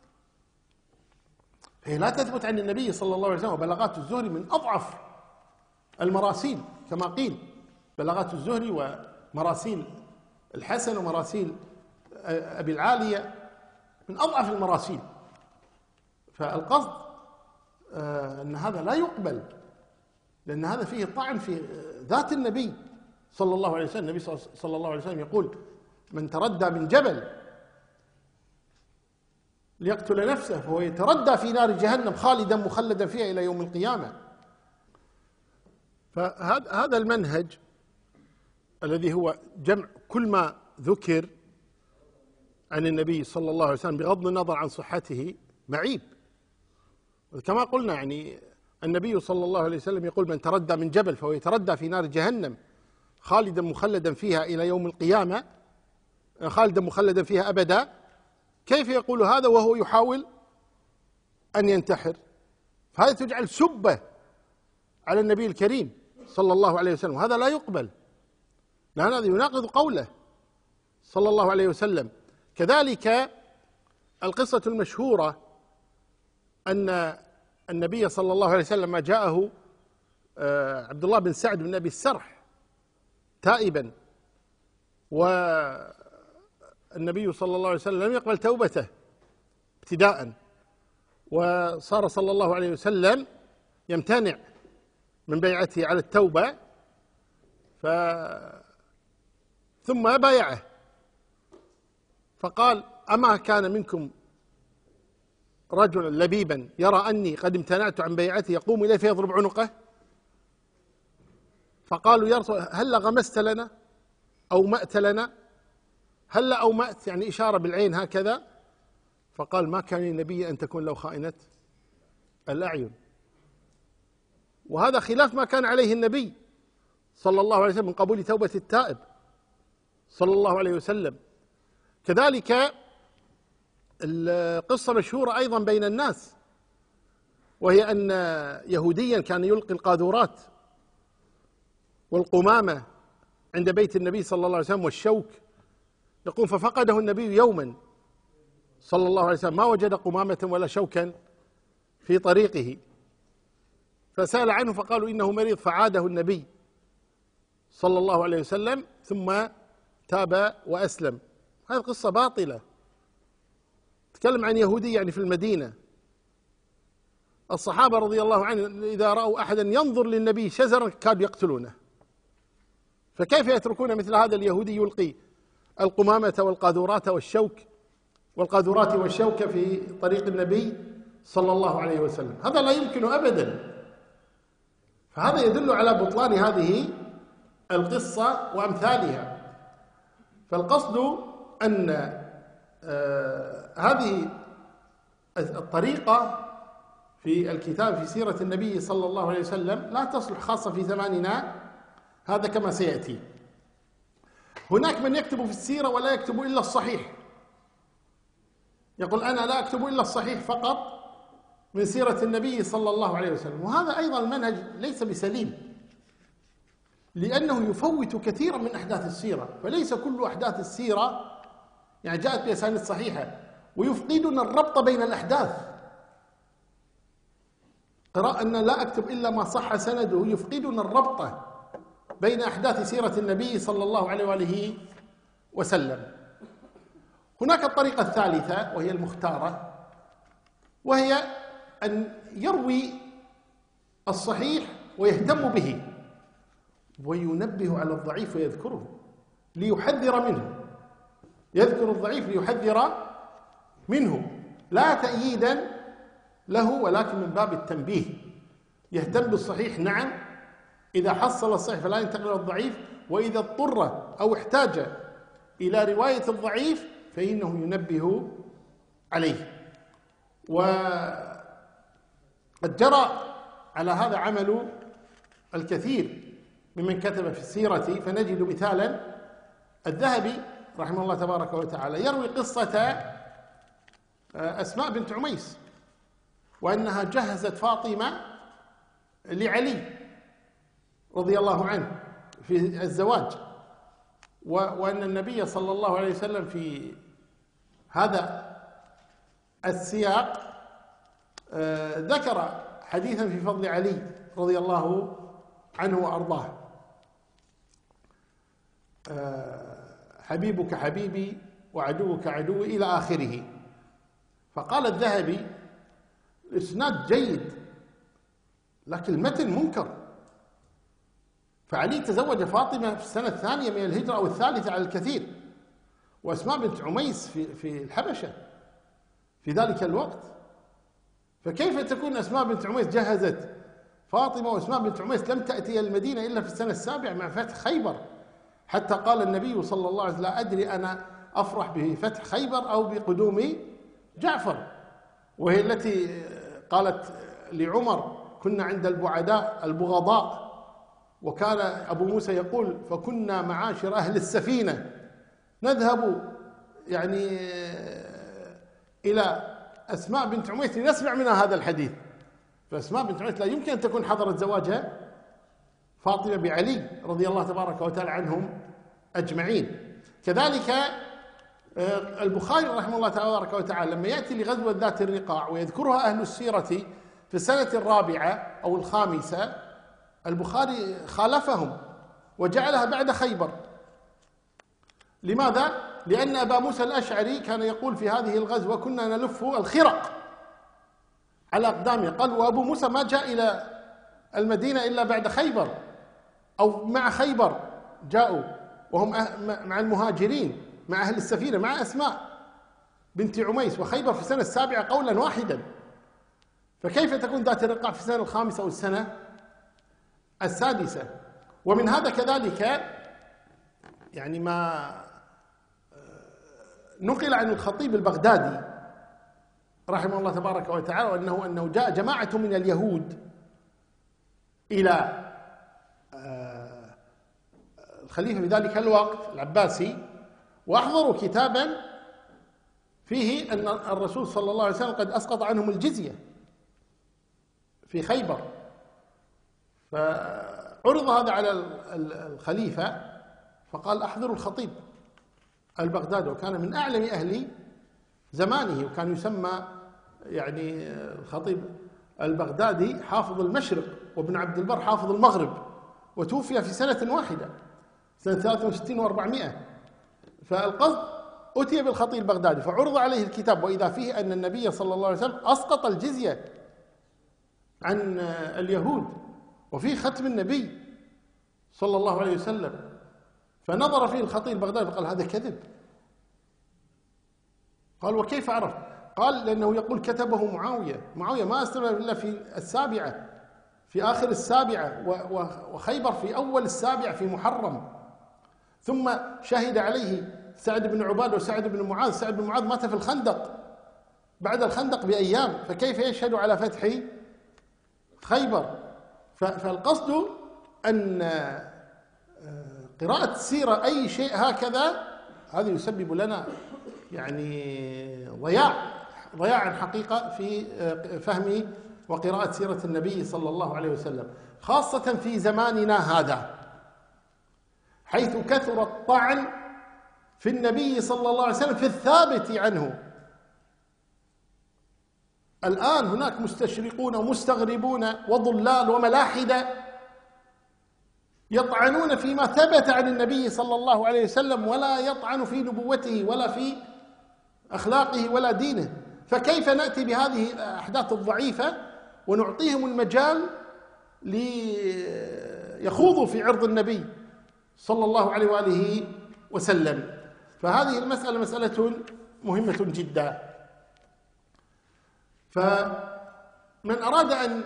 هي لا تثبت عن النبي صلى الله عليه وسلم. وبلاغات الزهري من أضعف المراسيل كما قيل، بلاغات الزهري ومراسيل الحسن ومراسيل أبي العالية من أضعف المراسيل. فالقصد أن هذا لا يقبل، لأن هذا فيه طعن في ذات النبي صلى الله عليه وسلم. النبي صلى الله عليه وسلم يقول: من تردى من جبل ليقتل نفسه فهو يتردى في نار جهنم خالدا مخلدا فيها إلى يوم القيامة. فهذا المنهج الذي هو جمع كل ما ذكر عن النبي صلى الله عليه وسلم بغض النظر عن صحته معيب. كما قلنا يعني النبي صلى الله عليه وسلم يقول: من تردى من جبل فهو يتردى في نار جهنم خالدا مخلدا فيها إلى يوم القيامة، خالدا مخلدا فيها أبدا. كيف يقول هذا وهو يحاول أن ينتحر؟ فهذا تجعل سبة على النبي الكريم صلى الله عليه وسلم، وهذا لا يقبل، لأن هذا يناقض قوله صلى الله عليه وسلم. كذلك القصة المشهورة أن النبي صلى الله عليه وسلم ما جاءه عبد الله بن سعد بن أبي السرح تائبا، والنبي صلى الله عليه وسلم لم يقبل توبته ابتداء، وصار صلى الله عليه وسلم يمتنع من بيعته على التوبة، ثم بايعه فقال: أما كان منكم رجلا لبيبا يرى أني قد امتنعت عن بيعتي يقوم إليه فيضرب عنقه؟ فقالوا: يا رسول هل غمست لنا أو مأت لنا؟ هل أو مأت يعني إشارة بالعين هكذا. فقال: ما كان للنبي أن تكون له خائنة الأعين. وهذا خلاف ما كان عليه النبي صلى الله عليه وسلم من قبول توبة التائب صلى الله عليه وسلم. كذلك القصة مشهورة أيضا بين الناس، وهي أن يهوديا كان يلقي القاذورات والقمامة عند بيت النبي صلى الله عليه وسلم والشوك، يقول: ففقده النبي يوما صلى الله عليه وسلم ما وجد قمامة ولا شوكا في طريقه، فسأل عنه فقالوا إنه مريض، فعاده النبي صلى الله عليه وسلم ثم تاب وأسلم. هذه قصة باطلة، تكلم عن يهودي يعني في المدينة. الصحابة رضي الله عنهم إذا رأوا أحدا ينظر للنبي شزرا كادوا يقتلونه، فكيف يتركون مثل هذا اليهودي يلقي القمامة والقاذورات والشوك في طريق النبي صلى الله عليه وسلم. هذا لا يمكن أبدا. فهذا يدل على بطلان هذه القصة وأمثالها. فالقصد أن هذه الطريقة في الكتاب في سيرة النبي صلى الله عليه وسلم لا تصلح خاصة في زماننا هذا كما سيأتي. هناك من يكتب في السيرة ولا يكتب إلا الصحيح، يقول أنا لا أكتب إلا الصحيح فقط من سيرة النبي صلى الله عليه وسلم، وهذا أيضا المنهج ليس بسليم، لأنه يفوت كثيرا من أحداث السيرة. فليس كل أحداث السيرة يعني جاءت بأسانيد صحيحة، ويفقدنا الربط بين الأحداث. قراءة أن لا أكتب إلا ما صح سنده يفقدنا الربط بين أحداث سيرة النبي صلى الله عليه وآله وسلم. هناك الطريقة الثالثة وهي المختارة، وهي أن يروي الصحيح ويهتم به وينبه على الضعيف ويذكره ليحذر منه، يذكر الضعيف ليحذر منه لا تأييدا له ولكن من باب التنبيه. يهتم بالصحيح نعم، إذا حصل الصحيح فلا ينتقل إلى الضعيف، وإذا اضطر أو احتاج إلى رواية الضعيف فإنه ينبه عليه. وقد جرى على هذا عمل الكثير ممن كتب في السيرة، فنجد مثالا الذهبي رحمه الله تبارك وتعالى يروي قصة أسماء بنت عميس، وأنها جهزت فاطمة لعلي رضي الله عنه في الزواج، وأن النبي صلى الله عليه وسلم في هذا السياق ذكر حديثا في فضل علي رضي الله عنه وأرضاه: حبيبك حبيبي وعدوك عدوي إلى آخره. فقال الذهبي: الإسناد جيد لكن المتن منكر، فعلي تزوج فاطمة في السنة الثانية من الهجرة أو الثالثة على الكثير، وأسماء بنت عميس في الحبشة في ذلك الوقت، فكيف تكون أسماء بنت عميس جهزت فاطمة وأسماء بنت عميس لم تأتي المدينة إلا في السنة السابعة مع فتح خيبر؟ حتى قال النبي صلى الله عليه وسلم: لا أدري أنا أفرح بفتح خيبر أو بقدوم جعفر. وهي التي قالت لعمر: كنا عند البعداء البغضاء، وكان أبو موسى يقول: فكنا معاشر أهل السفينة نذهب يعني إلى أسماء بنت عميس لنسمع منها هذا الحديث. فأسماء بنت عميس لا يمكن أن تكون حضرت زواجها فاطمة بعلي رضي الله تبارك وتعالى عنهم أجمعين. كذلك البخاري رحمه الله تبارك وتعالى لما يأتي لغزوة ذات الرقاع ويذكرها أهل السيرة في السنة الرابعة أو الخامسة، البخاري خالفهم وجعلها بعد خيبر. لماذا؟ لأن أبا موسى الأشعري كان يقول في هذه الغزوة: كنا نلف الخرق على أقدامه. قال: وأبو موسى ما جاء إلى المدينة إلا بعد خيبر أو مع خيبر جاءوا، وهم مع المهاجرين مع أهل السفينة مع أسماء بنت عميس، وخيبر في السنة السابعة قولا واحدا. فكيف تكون ذات الرقاع في السنة الخامسة أو السنة السادسة؟ ومن هذا كذلك يعني ما نقل عن الخطيب البغدادي رحمه الله تبارك وتعالى أنه جاء جماعة من اليهود إلى الخليفة في ذلك الوقت العباسي، وأحضروا كتابا فيه أن الرسول صلى الله عليه وسلم قد أسقط عنهم الجزية في خيبر. فعرض هذا على الخليفة فقال: أحضروا الخطيب البغدادي، وكان من أعلم أهل زمانه، وكان يسمى يعني الخطيب البغدادي حافظ المشرق، وابن عبد البر حافظ المغرب، وتوفي في سنة واحدة سنة 63 و400. فالقصد أتي بالخطيب البغدادي فعرض عليه الكتاب، وإذا فيه أن النبي صلى الله عليه وسلم أسقط الجزية عن اليهود، وفيه ختم النبي صلى الله عليه وسلم. فنظر فيه الخطيب البغدادي فقال هذا كذب. قال وكيف عرف؟ قال لأنه يقول كتبه معاوية. معاوية ما أسلم إلا في السابعة، في آخر السابعة، وخيبر في أول السابعة في محرم، ثم شهد عليه سعد بن عبادة وسعد بن معاذ. سعد بن معاذ مات في الخندق بعد الخندق بأيام، فكيف يشهد على فتح خيبر؟ فالقصد أن قراءة السيرة أي شيء هكذا هذا يسبب لنا يعني ضياعا حقيقة في فهم وقراءة سيرة النبي صلى الله عليه وسلم، خاصة في زماننا هذا حيث كثر الطعن في النبي صلى الله عليه وسلم في الثابت عنه. الآن هناك مستشرقون ومستغربون وضلال وملاحدة يطعنون فيما ثبت عن النبي صلى الله عليه وسلم، ولا يطعن في نبوته ولا في أخلاقه ولا دينه. فكيف نأتي بهذه الأحداث الضعيفة ونعطيهم المجال ليخوضوا في عرض النبي صلى الله عليه وآله وسلم؟ فهذه المسألة مسألة مهمة جدا. فمن أراد أن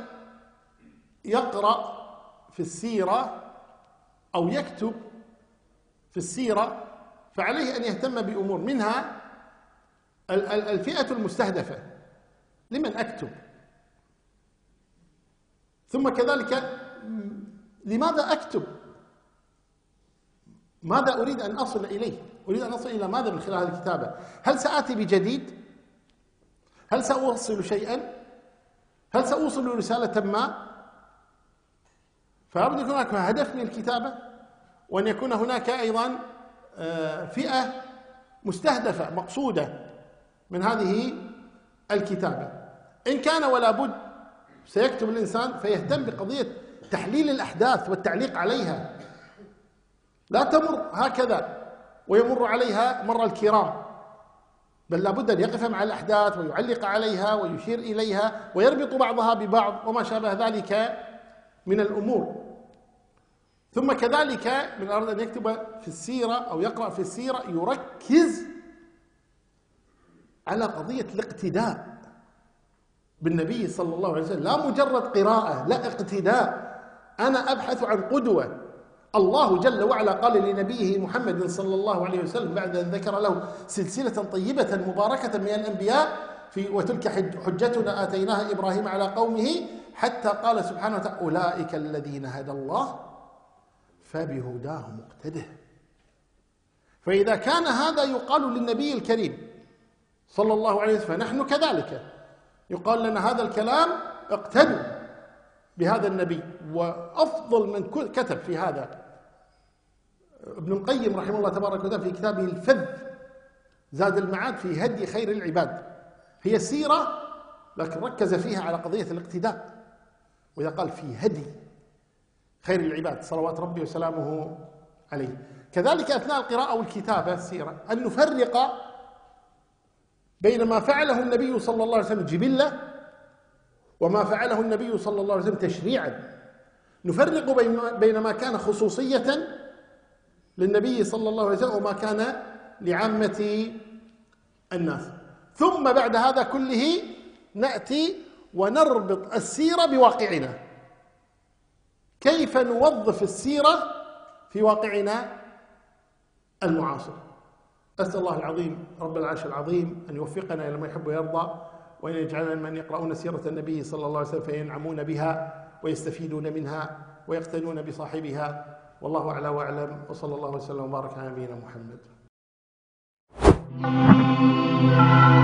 يقرأ في السيرة أو يكتب في السيرة فعليه أن يهتم بأمور، منها الفئة المستهدفة، لمن أكتب، ثم كذلك لماذا أكتب، ماذا أريد أن أصل إليه، أريد أن أصل إلى ماذا من خلال هذه الكتابة؟ هل سآتي بجديد؟ هل سأوصل شيئا؟ هل سأوصل رسالة ما؟ فلابد يكون هناك هدف من الكتابة، وأن يكون هناك أيضا فئة مستهدفة مقصودة من هذه الكتابة. إن كان ولا بد سيكتب الإنسان فيهتم بقضية تحليل الأحداث والتعليق عليها، لا تمر هكذا ويمر عليها مر الكرام، بل لابد أن يقف مع الأحداث ويعلق عليها ويشير إليها ويربط بعضها ببعض وما شابه ذلك من الأمور. ثم كذلك من أراد أن يكتب في السيرة أو يقرأ في السيرة يركز على قضية الاقتداء بالنبي صلى الله عليه وسلم، لا مجرد قراءة، لا اقتداء. أنا أبحث عن قدوة. الله جل وعلا قال لنبيه محمد صلى الله عليه وسلم بعد أن ذكر له سلسلة طيبة مباركة من الأنبياء وتلك حجتنا آتيناها إبراهيم على قومه، حتى قال سبحانه وتعالى أولئك الذين هدى الله فبهداه مقتده. فإذا كان هذا يقال للنبي الكريم صلى الله عليه وسلم، فنحن كذلك يقال لنا هذا الكلام، اقتدوا بهذا النبي. وأفضل من كتب في هذا ابن القيم رحمه الله تبارك وتعالى في كتابه الفذ زاد المعاد في هدي خير العباد. هي سيرة لكن ركز فيها على قضية الاقتداء، وإذا قال في هدي خير العباد صلوات ربي وسلامه عليه. كذلك أثناء القراءة والكتابة السيرة أن نفرق بين ما فعله النبي صلى الله عليه وسلم جبلة وما فعله النبي صلى الله عليه وسلم تشريعا. نفرق بين ما كان خصوصية للنبي صلى الله عليه وسلم وما كان لعامة الناس. ثم بعد هذا كله نأتي ونربط السيرة بواقعنا، كيف نوظف السيرة في واقعنا المعاصر. أسأل الله العظيم رب العرش العظيم أن يوفقنا إلى ما يحب ويرضى، وأن يجعلنا ممن يقرؤون سيرة النبي صلى الله عليه وسلم فينعمون بها ويستفيدون منها ويقتدون بصاحبها. والله أعلى وأعلم، وصلى الله وسلم وبارك على نبينا محمد.